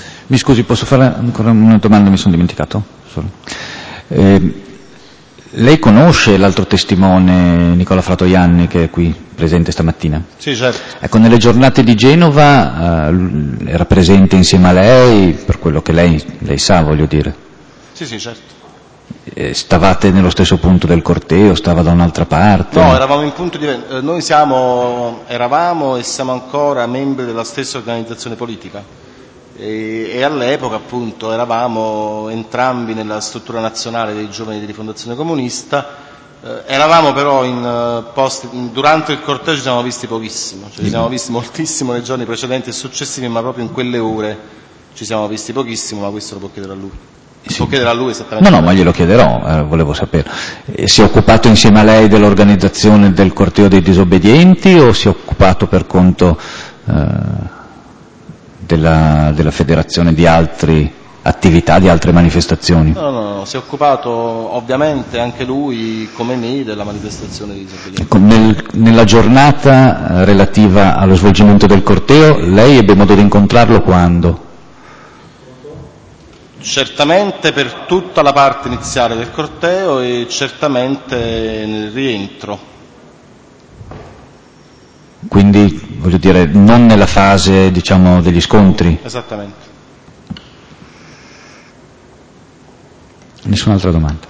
Mi scusi, posso fare ancora una domanda? Mi sono dimenticato. Lei conosce l'altro testimone, Nicola Fratoianni, che è qui presente stamattina? Sì, certo. Ecco, nelle giornate di Genova era presente insieme a lei, per quello che lei sa, voglio dire. Sì, certo. Stavate nello stesso punto del corteo, stava da un'altra parte? No, eravamo in punti diversi. Noi eravamo e siamo ancora membri della stessa organizzazione politica e all'epoca appunto eravamo entrambi nella struttura nazionale dei giovani di Rifondazione Comunista. Eravamo però durante il corteo ci siamo visti pochissimo, ci siamo visti moltissimo nei giorni precedenti e successivi, ma proprio in quelle ore ci siamo visti pochissimo, ma questo lo può chiedere a lui. Sì. Può chiedere a lui esattamente. No, ma glielo chiederò, volevo sapere. Si è occupato insieme a lei dell'organizzazione del corteo dei disobbedienti o si è occupato per conto della federazione di altre attività, di altre manifestazioni? No, si è occupato ovviamente anche lui, come me, della manifestazione dei disobbedienti. Nella giornata relativa allo svolgimento del corteo, lei ebbe modo di incontrarlo quando? Certamente per tutta la parte iniziale del corteo e certamente nel rientro. Quindi, voglio dire, non nella fase, diciamo, degli scontri? Esattamente. Nessun'altra domanda?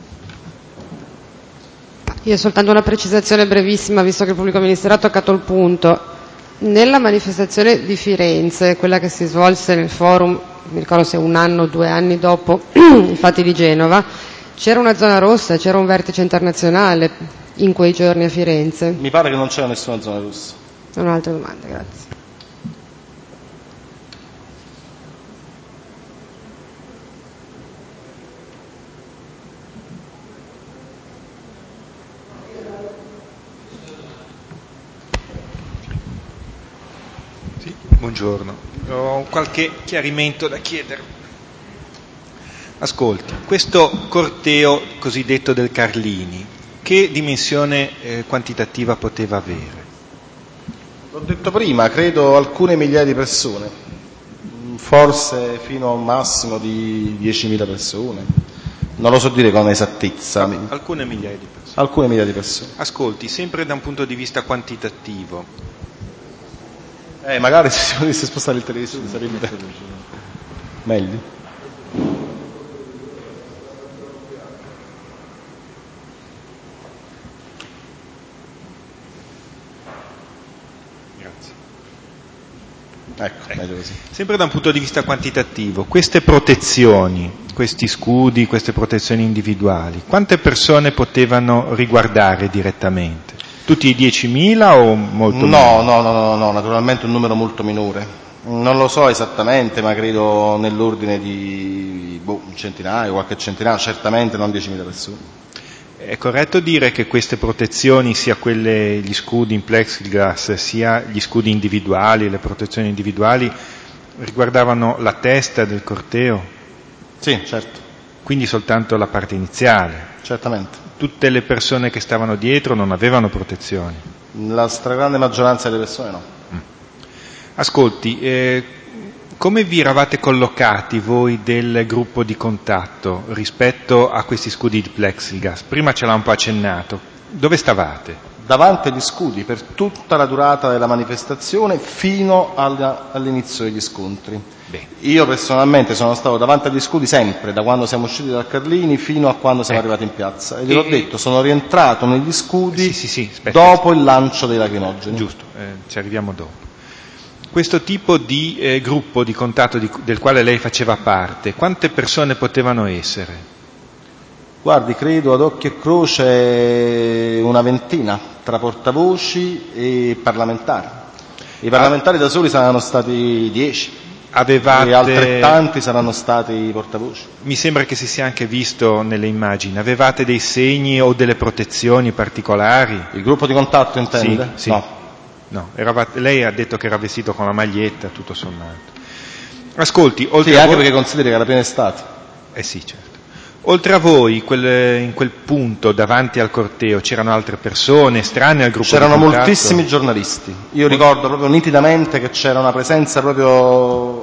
Io soltanto una precisazione brevissima, visto che il pubblico ministero ha toccato il punto. Nella manifestazione di Firenze, quella che si svolse nel forum, mi ricordo se 1 anno o 2 anni dopo i fatti di Genova, c'era una zona rossa, c'era un vertice internazionale in quei giorni a Firenze? Mi pare che non c'era nessuna zona rossa. Non ho altre domande, grazie. Buongiorno, ho qualche chiarimento da chiedere. Ascolti, questo corteo cosiddetto del Carlini, che dimensione quantitativa poteva avere? L'ho detto prima, credo alcune migliaia di persone, forse fino a un massimo di 10.000 persone, non lo so dire con esattezza. Alcune migliaia di persone. Alcune migliaia di persone. Ascolti, sempre da un punto di vista quantitativo. Magari se si potesse spostare il televisore sarebbe meglio. Grazie. Ecco, meglio così. Sempre da un punto di vista quantitativo, queste protezioni, questi scudi, queste protezioni individuali, quante persone potevano riguardare direttamente? Tutti i 10.000 o molto meno? No, naturalmente un numero molto minore. Non lo so esattamente, ma credo nell'ordine di un centinaio, qualche centinaio, certamente non 10.000 persone. È corretto dire che queste protezioni, sia quelle, gli scudi in plexiglass, sia gli scudi individuali, le protezioni individuali, riguardavano la testa del corteo? Sì, certo. Quindi soltanto la parte iniziale? Certamente. Tutte le persone che stavano dietro non avevano protezioni? La stragrande maggioranza delle persone no. Ascolti, come vi eravate collocati voi del gruppo di contatto rispetto a questi scudi di plexiglass? Prima ce l'ha un po' accennato. Dove stavate? Davanti agli scudi per tutta la durata della manifestazione fino all'inizio degli scontri. Bene. Io personalmente sono stato davanti agli scudi sempre, da quando siamo usciti dal Carlini fino a quando siamo arrivati in piazza. E gliel'ho detto, sono rientrato negli scudi dopo il lancio dei lacrimogeni. Giusto, ci arriviamo dopo. Questo tipo di gruppo di contatto del quale lei faceva parte, quante persone potevano essere? Guardi, credo ad occhio e croce una ventina, tra portavoci e parlamentari. I parlamentari da soli saranno stati 10. Avevate... E altrettanti saranno stati i portavoci. Mi sembra che si sia anche visto nelle immagini. Avevate dei segni o delle protezioni particolari? Il gruppo di contatto intende? Sì. No, lei ha detto che era vestito con la maglietta, tutto sommato. Ascolti, oltre a anche perché consideri che era piena estate. Sì, certo. Oltre a voi, in quel punto, davanti al corteo, c'erano altre persone estranee al gruppo di contatto? C'erano moltissimi giornalisti. Io ricordo proprio nitidamente che c'era una presenza proprio...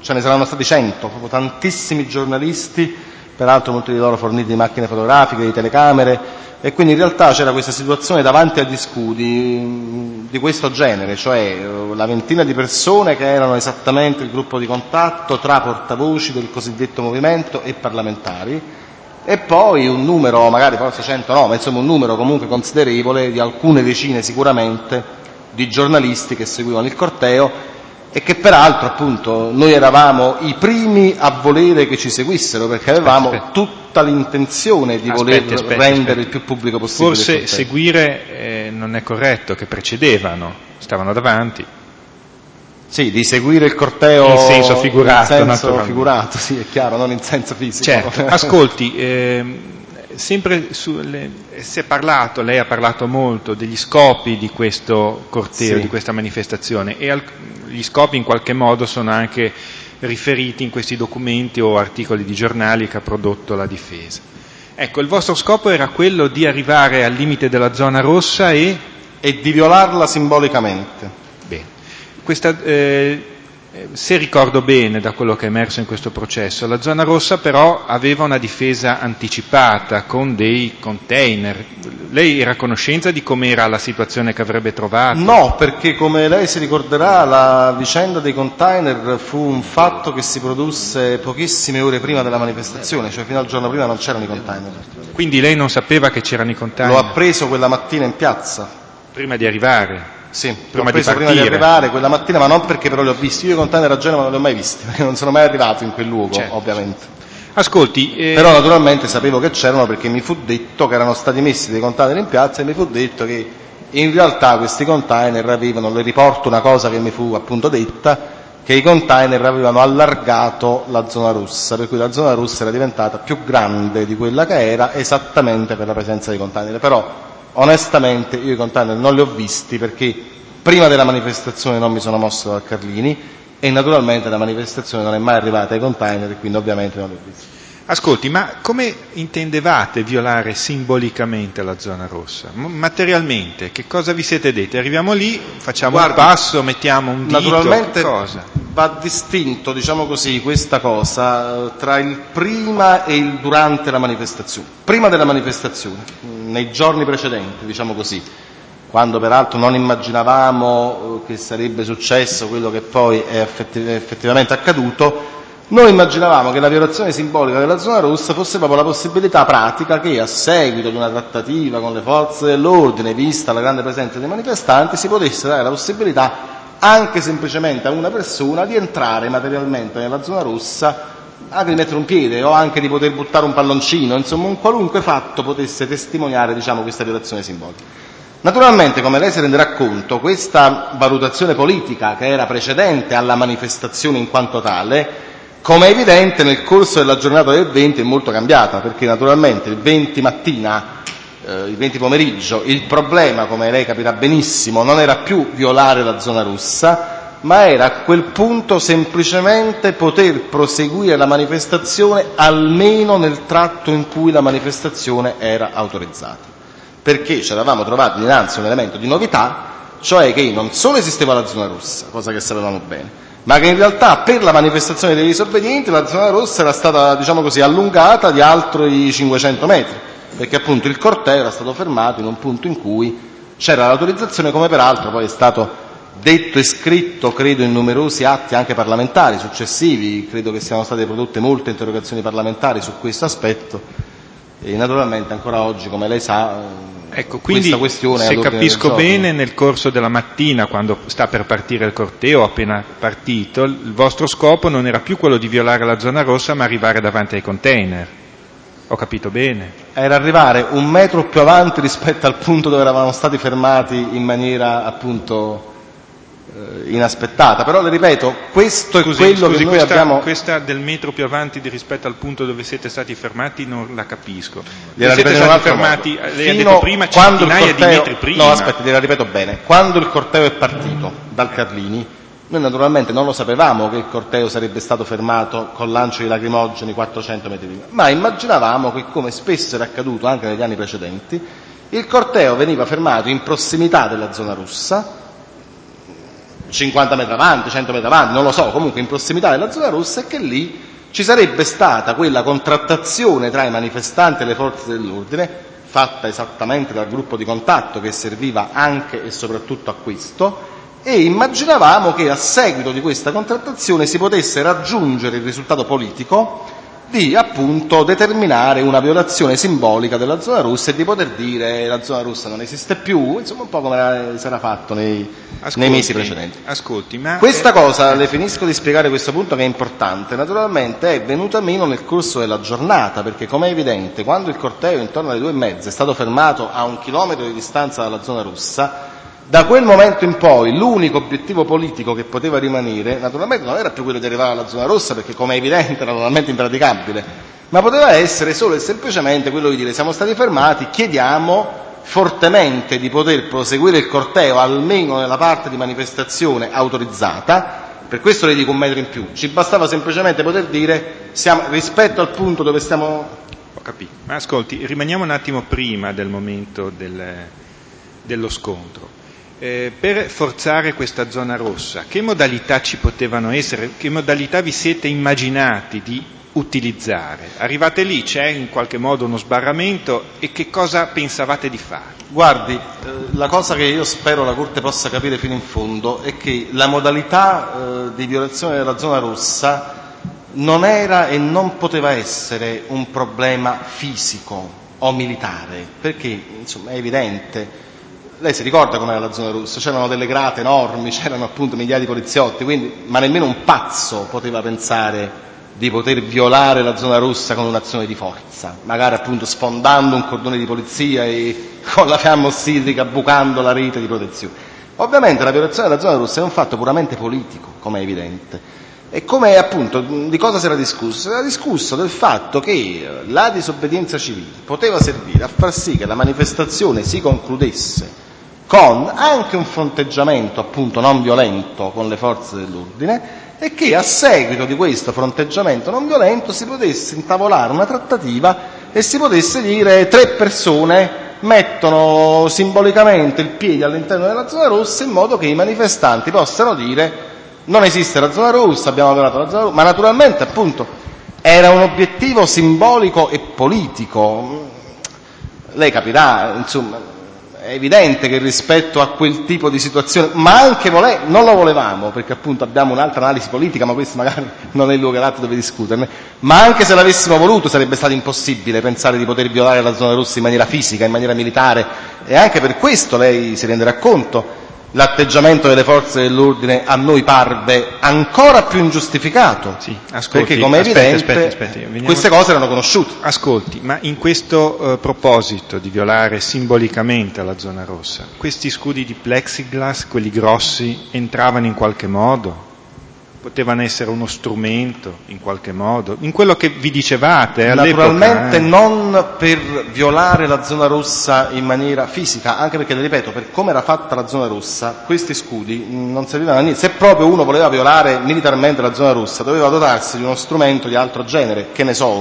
ce ne saranno stati 100, proprio tantissimi giornalisti, peraltro molti di loro forniti di macchine fotografiche, di telecamere, e quindi in realtà c'era questa situazione davanti agli scudi di questo genere, cioè la ventina di persone che erano esattamente il gruppo di contatto tra portavoci del cosiddetto movimento e parlamentari, e poi un numero, magari forse 100 no, ma insomma un numero comunque considerevole di alcune decine sicuramente di giornalisti che seguivano il corteo, e che peraltro appunto noi eravamo i primi a volere che ci seguissero, perché avevamo tutta l'intenzione di voler rendere il più pubblico possibile. Forse seguire non è corretto, che precedevano, stavano davanti. Sì, di seguire il corteo in senso figurato, in senso figurato, sì, è chiaro, non in senso fisico. Certo. Ascolti, sempre si è parlato, lei ha parlato molto degli scopi di questo corteo, sì, di questa manifestazione, e gli scopi in qualche modo sono anche riferiti in questi documenti o articoli di giornali che ha prodotto la difesa. Ecco, il vostro scopo era quello di arrivare al limite della zona rossa e di violarla simbolicamente. Bene. Se ricordo bene da quello che è emerso in questo processo, la zona rossa però aveva una difesa anticipata con dei container. Lei era a conoscenza di com'era la situazione che avrebbe trovato? No, perché come lei si ricorderà la vicenda dei container fu un fatto che si produsse pochissime ore prima della manifestazione, cioè fino al giorno prima non c'erano i container. Quindi lei non sapeva che c'erano i container? L'ho appreso quella mattina in piazza. Prima di arrivare? Sì, l'ho preso prima di arrivare quella mattina, ma non perché però li ho visti. Io i container a Genova non li ho mai visti, perché non sono mai arrivato in quel luogo, certo, ovviamente. Ascolti, però naturalmente sapevo che c'erano, perché mi fu detto che erano stati messi dei container in piazza, e mi fu detto che in realtà questi container avevano, le riporto una cosa che mi fu appunto detta, che i container avevano allargato la zona rossa, per cui la zona rossa era diventata più grande di quella che era, esattamente per la presenza dei container. Però onestamente io i container non li ho visti, perché prima della manifestazione non mi sono mosso dal Carlini, e naturalmente la manifestazione non è mai arrivata ai container, e quindi ovviamente non li ho visti. Ascolti, ma come intendevate violare simbolicamente la zona rossa? Materialmente, che cosa vi siete detti? Arriviamo lì, facciamo un passo, mettiamo un dito, naturalmente cosa? Va distinto, diciamo così, questa cosa tra il prima e il durante la manifestazione. Prima della manifestazione, nei giorni precedenti, diciamo così, quando peraltro non immaginavamo che sarebbe successo quello che poi è effettivamente accaduto, noi immaginavamo che la violazione simbolica della zona rossa fosse proprio la possibilità pratica che, a seguito di una trattativa con le forze dell'ordine, vista la grande presenza dei manifestanti, si potesse dare la possibilità anche semplicemente a una persona di entrare materialmente nella zona rossa, anche di mettere un piede o anche di poter buttare un palloncino, insomma un qualunque fatto potesse testimoniare, diciamo, questa violazione simbolica. Naturalmente, come lei si renderà conto, questa valutazione politica, che era precedente alla manifestazione in quanto tale, come è evidente nel corso della giornata del 20 è molto cambiata, perché naturalmente il 20 mattina, il 20 pomeriggio, il problema, come lei capirà benissimo, non era più violare la zona rossa, ma era a quel punto semplicemente poter proseguire la manifestazione almeno nel tratto in cui la manifestazione era autorizzata. Perché ci eravamo trovati dinanzi a un elemento di novità, cioè che non solo esisteva la zona rossa, cosa che sapevamo bene, ma che in realtà per la manifestazione dei disobbedienti la zona rossa era stata, diciamo così, allungata di altri 500 metri, perché appunto il corteo era stato fermato in un punto in cui c'era l'autorizzazione, come peraltro poi è stato detto e scritto, credo, in numerosi atti anche parlamentari successivi. Credo che siano state prodotte molte interrogazioni parlamentari su questo aspetto, e naturalmente ancora oggi, come lei sa, ecco, quindi, questa questione se capisco bene, nel corso della mattina, quando sta per partire il corteo, appena partito, il vostro scopo non era più quello di violare la zona rossa, ma arrivare davanti ai container. Ho capito bene? Era arrivare un metro più avanti rispetto al punto dove eravamo stati fermati in maniera appunto inaspettata. Però le ripeto, questo è quello che noi abbiamo. Questa del metro più avanti rispetto al punto dove siete stati fermati non la capisco. Siete stati fermati, lei ha detto prima, centinaia di metri prima. No, aspetti, gliela ripeto bene. Quando il corteo è partito dal Carlini, noi naturalmente non lo sapevamo che il corteo sarebbe stato fermato con lancio di lacrimogeni 400 metri prima, ma immaginavamo che, come spesso era accaduto anche negli anni precedenti, il corteo veniva fermato in prossimità della zona rossa, 50 metri avanti, 100 metri avanti, non lo so, comunque in prossimità della zona rossa, e che lì ci sarebbe stata quella contrattazione tra i manifestanti e le forze dell'ordine, fatta esattamente dal gruppo di contatto che serviva anche e soprattutto a questo, e immaginavamo che a seguito di questa contrattazione si potesse raggiungere il risultato politico di appunto determinare una violazione simbolica della zona rossa e di poter dire la zona rossa non esiste più, insomma un po' come si era fatto nei mesi precedenti. Questa cosa, le finisco di spiegare questo punto che è importante, naturalmente è venuta meno nel corso della giornata, perché come è evidente quando il corteo intorno alle 2:30 è stato fermato a 1 chilometro di distanza dalla zona rossa, da quel momento in poi l'unico obiettivo politico che poteva rimanere naturalmente non era più quello di arrivare alla zona rossa, perché come è evidente era totalmente impraticabile, ma poteva essere solo e semplicemente quello di dire siamo stati fermati, chiediamo fortemente di poter proseguire il corteo almeno nella parte di manifestazione autorizzata. Per questo le dico 1 metro in più, ci bastava semplicemente poter dire rispetto al punto dove stiamo. Ho capito, ma ascolti, rimaniamo un attimo prima del momento dello scontro. Per forzare questa zona rossa, che modalità ci potevano essere? Che modalità vi siete immaginati di utilizzare? Arrivate lì, c'è in qualche modo uno sbarramento, e che cosa pensavate di fare? Guardi, la cosa che io spero la Corte possa capire fino in fondo è che la modalità di violazione della zona rossa non era e non poteva essere un problema fisico o militare, perché insomma è evidente. Lei si ricorda com'era la zona rossa? C'erano delle grate enormi, c'erano appunto migliaia di poliziotti, quindi, ma nemmeno un pazzo poteva pensare di poter violare la zona rossa con un'azione di forza, magari appunto sfondando un cordone di polizia e con la fiamma ossidrica bucando la rete di protezione. Ovviamente la violazione della zona rossa è un fatto puramente politico, come è evidente. E come appunto, di cosa si era discusso? Si era discusso del fatto che la disobbedienza civile poteva servire a far sì che la manifestazione si concludesse con anche un fronteggiamento appunto non violento con le forze dell'ordine, e che a seguito di questo fronteggiamento non violento si potesse intavolare una trattativa e si potesse dire 3 persone mettono simbolicamente il piede all'interno della zona rossa in modo che i manifestanti possano dire non esiste la zona rossa, abbiamo violato la zona rossa, ma naturalmente appunto era un obiettivo simbolico e politico. Lei capirà, insomma, è evidente che rispetto a quel tipo di situazione, ma anche non lo volevamo, perché appunto abbiamo un'altra analisi politica, ma questo magari non è il luogo adatto dove discuterne, ma anche se l'avessimo voluto sarebbe stato impossibile pensare di poter violare la zona rossa in maniera fisica, in maniera militare, e anche per questo lei si renderà conto l'atteggiamento delle forze dell'ordine a noi parve ancora più ingiustificato, sì, ascolti, perché come è evidente queste cose erano conosciute. Ascolti, ma in questo proposito di violare simbolicamente la zona rossa, questi scudi di plexiglass, quelli grossi, entravano in qualche modo? Potevano essere uno strumento in qualche modo, in quello che vi dicevate all'epoca? Naturalmente non per violare la zona rossa in maniera fisica, anche perché, le ripeto, per come era fatta la zona rossa, questi scudi non servivano a niente. Se proprio uno voleva violare militarmente la zona rossa, doveva dotarsi di uno strumento di altro genere, che ne so,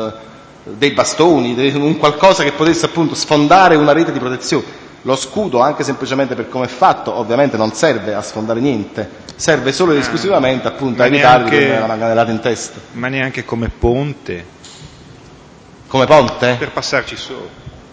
dei bastoni, un qualcosa che potesse appunto sfondare una rete di protezione. Lo scudo, anche semplicemente per come è fatto, ovviamente non serve a sfondare niente, serve solo ed esclusivamente appunto a evitare di prendere una cannellata in testa. Ma neanche come ponte? Come ponte? Per passarci sopra.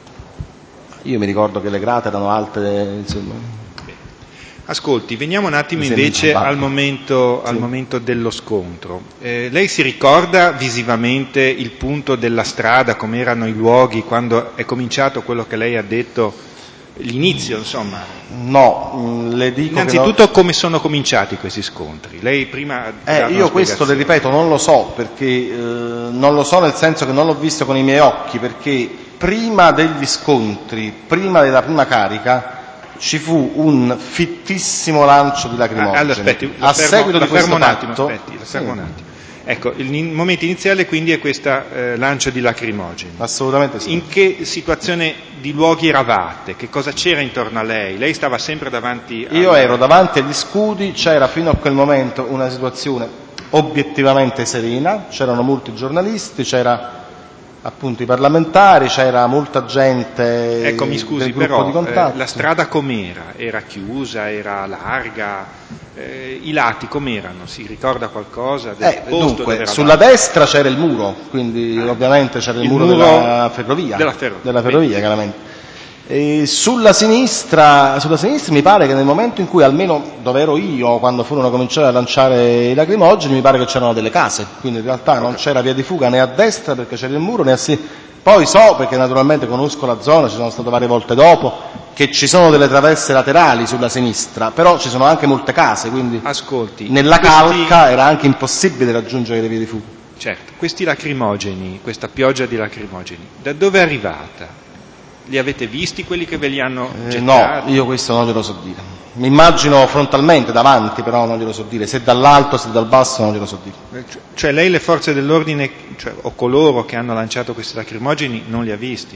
Io mi ricordo che le grate erano alte, insomma. Ascolti, veniamo un attimo invece al momento dello scontro. Lei si ricorda visivamente il punto della strada, come erano i luoghi quando è cominciato quello che lei ha detto? L'inizio, insomma. No, le dico innanzitutto come sono cominciati questi scontri. Lei prima io questo le ripeto non lo so, perché non lo so nel senso che non l'ho visto con i miei occhi, perché prima degli scontri, prima della prima carica ci fu un fittissimo lancio di lacrimogeni. Allora aspetti, a seguito di questo fatto, fermo un attimo. Ecco, il momento iniziale quindi è questo lancio di lacrimogeni. Assolutamente sì. In che situazione di luoghi eravate? Che cosa c'era intorno a lei? Lei stava sempre davanti a... Io ero davanti agli scudi, c'era fino a quel momento una situazione obiettivamente serena, c'erano molti giornalisti, c'era appunto i parlamentari, c'era molta gente. Ecco, mi scusi, del gruppo però di contatto. la strada com'era? Era chiusa, era larga? I lati com'erano? Si ricorda qualcosa del posto Dunque, dove eravate? sulla destra c'era il muro, quindi ovviamente c'era il muro della ferrovia, chiaramente. E sulla sinistra mi pare che nel momento in cui, almeno dove ero io, quando furono cominciati a lanciare i lacrimogeni, mi pare che c'erano delle case, quindi in realtà non c'era via di fuga né a destra perché c'era il muro né a sinistra. Poi so, perché naturalmente conosco la zona, ci sono stato varie volte dopo, che ci sono delle traverse laterali sulla sinistra, però ci sono anche molte case, quindi ascolti, nella calca era anche impossibile raggiungere le vie di fuga. Certo, questi lacrimogeni, questa pioggia di lacrimogeni, da dove è arrivata? Li avete visti quelli che ve li hanno gettati? No, io questo non glielo so dire. Mi immagino frontalmente davanti, però non glielo so dire. Se dall'alto, se dal basso, non glielo so dire. Cioè lei le forze dell'ordine, o coloro che hanno lanciato questi lacrimogeni, non li ha visti?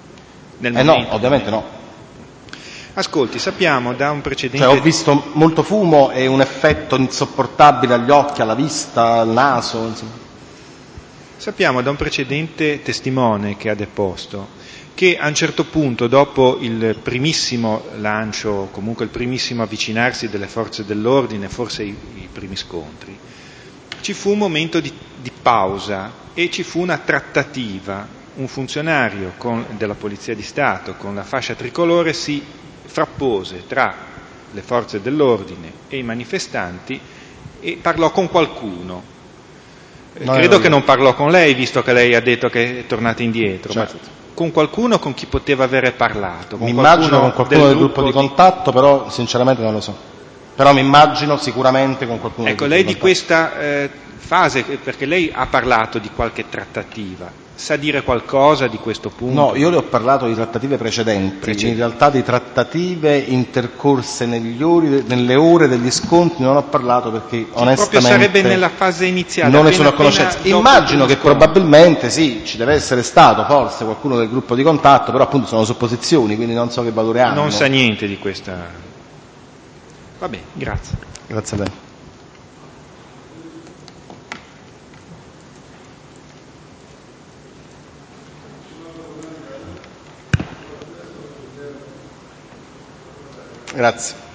No, ovviamente no. Ascolti, sappiamo da un precedente... Cioè ho visto molto fumo e un effetto insopportabile agli occhi, alla vista, al naso, insomma. Sappiamo da un precedente testimone che ha deposto che a un certo punto, dopo il primissimo lancio, comunque il primissimo avvicinarsi delle forze dell'ordine, forse i primi scontri, ci fu un momento di pausa e ci fu una trattativa. Un funzionario della Polizia di Stato con la fascia tricolore si frappose tra le forze dell'ordine e i manifestanti e parlò con qualcuno. Credo che non parlò con lei, visto che lei ha detto che è tornata indietro. Certo. Ma con qualcuno con chi poteva avere parlato? Mi immagino con qualcuno del gruppo di contatto, però sinceramente non lo so. Però mi immagino sicuramente con qualcuno del gruppo lei di di questa fase, perché lei ha parlato di qualche trattativa, sa dire qualcosa di questo punto? No, io le ho parlato di trattative precedenti. In realtà di trattative intercorse nelle ore degli scontri non ho parlato perché onestamente proprio sarebbe nella fase iniziale, non ne sono a conoscenza. Immagino che probabilmente sì, ci deve essere stato forse qualcuno del gruppo di contatto, però appunto sono supposizioni, quindi non so che valore hanno. Non sa niente di questa. Va bene, grazie. Grazie a lei. Grazie.